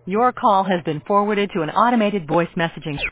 Your call has been forwarded to an automated voice messaging